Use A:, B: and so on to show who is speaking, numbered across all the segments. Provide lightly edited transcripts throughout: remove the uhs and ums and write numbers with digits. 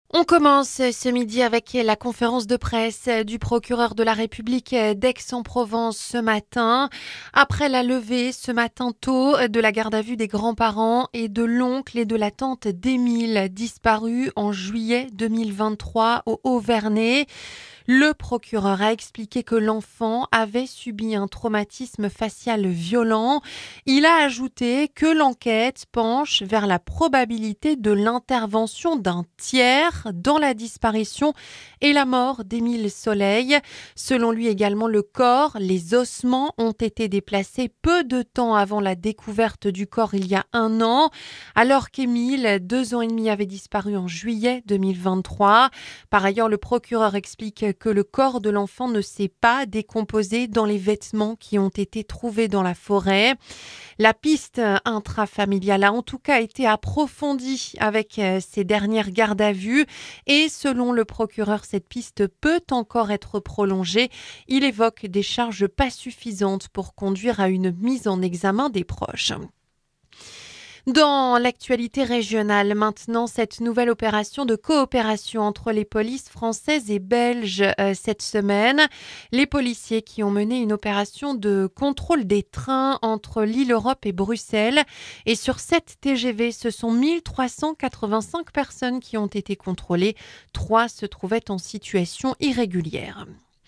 A: On commence ce midi avec la conférence de presse du procureur de la République d'Aix-en-Provence ce matin. Après la levée ce matin tôt de la garde à vue des grands-parents et de l'oncle et de la tante d'Émile disparus en juillet 2023 au Haut-Vernay. Le procureur a expliqué que l'enfant avait subi un traumatisme facial violent. Il a ajouté que l'enquête penche vers la probabilité de l'intervention d'un tiers dans la disparition et la mort d'Émile Soleil. Selon lui également, le corps, les ossements ont été déplacés peu de temps avant la découverte du corps il y a 1 an, alors qu'Émile, 2 ans et demi, avait disparu en juillet 2023. Par ailleurs, le procureur explique que le corps de l'enfant ne s'est pas décomposé dans les vêtements qui ont été trouvés dans la forêt. La piste intrafamiliale a en tout cas été approfondie avec ces dernières gardes à vue et selon le procureur, cette piste peut encore être prolongée. Il évoque des charges pas suffisantes pour conduire à une mise en examen des proches. Dans l'actualité régionale, maintenant, cette nouvelle opération de coopération entre les polices françaises et belges cette semaine. Les policiers qui ont mené une opération de contrôle des trains entre l'île-Europe et Bruxelles. Et sur 7 TGV, ce sont 1385 personnes qui ont été contrôlées. 3 se trouvaient en situation irrégulière.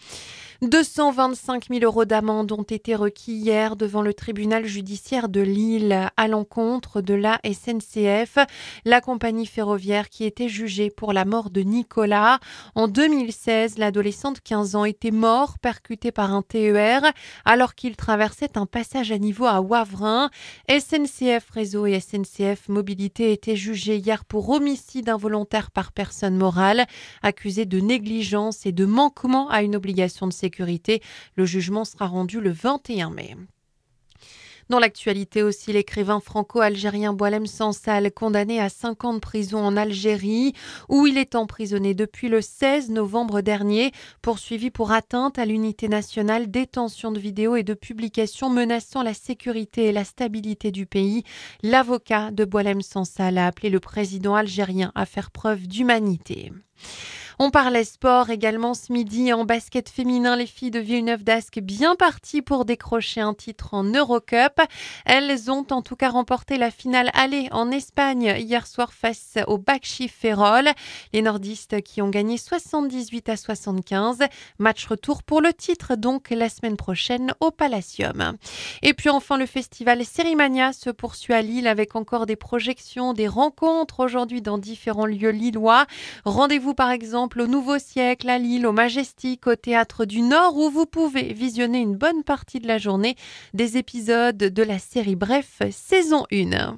A: 225 000 € d'amende ont été requis hier devant le tribunal judiciaire de Lille à l'encontre de la SNCF, la compagnie ferroviaire qui était jugée pour la mort de Nicolas. En 2016, l'adolescent de 15 ans était mort percuté par un TER alors qu'il traversait un passage à niveau à Wavrin. SNCF Réseau et SNCF Mobilité étaient jugés hier pour homicide involontaire par personne morale, accusés de négligence et de manquement à une obligation de sécurité. Le jugement sera rendu le 21 mai. Dans l'actualité aussi, l'écrivain franco-algérien Boualem Sansal, condamné à 5 ans de prison en Algérie, où il est emprisonné depuis le 16 novembre dernier, poursuivi pour atteinte à l'unité nationale, détention de vidéos et de publications menaçant la sécurité et la stabilité du pays. L'avocat de Boualem Sansal a appelé le président algérien à faire preuve d'humanité. On parlait sport également ce midi en basket féminin. Les filles de Villeneuve d'Ascq bien parties pour décrocher un titre en Eurocup. Elles ont en tout cas remporté la finale aller en Espagne hier soir face au Bakshi Ferrol. Les nordistes qui ont gagné 78-75. Match retour pour le titre donc la semaine prochaine au Palacium. Et puis enfin le festival Sérimania se poursuit à Lille avec encore des projections, des rencontres aujourd'hui dans différents lieux lillois. Rendez-vous par exemple au Nouveau Siècle, à Lille, au Majestic, au Théâtre du Nord, où vous pouvez visionner une bonne partie de la journée des épisodes de la série Bref, saison 1.